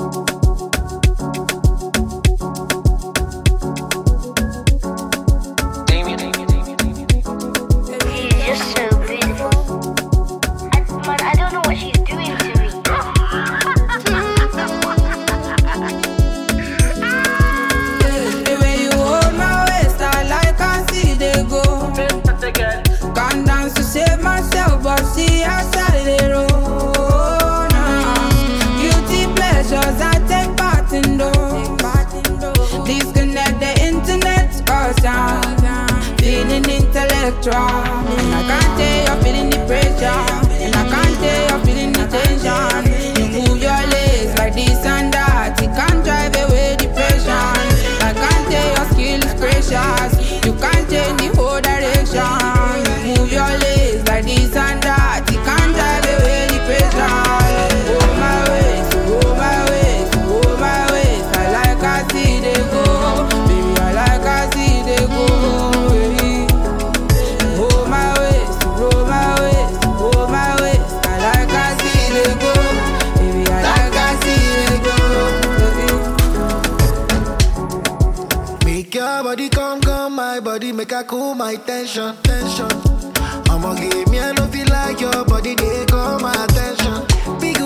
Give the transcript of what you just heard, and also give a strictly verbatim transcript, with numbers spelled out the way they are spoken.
And I can't tell you're feeling the pressure, and I can't tell you're feeling the tension. You move your legs like this and that, it can't drive away depression. I can't tell your skill is precious, you can't change the whole direction. You move your legs like this and that, it can't drive away depression. Go my ways, go my ways, go my ways. I like I see they go, baby, I like I see they go. Body come, come, my body make I cool my tension, tension. I'ma give me, I don't feel like your body, they call my attention. Big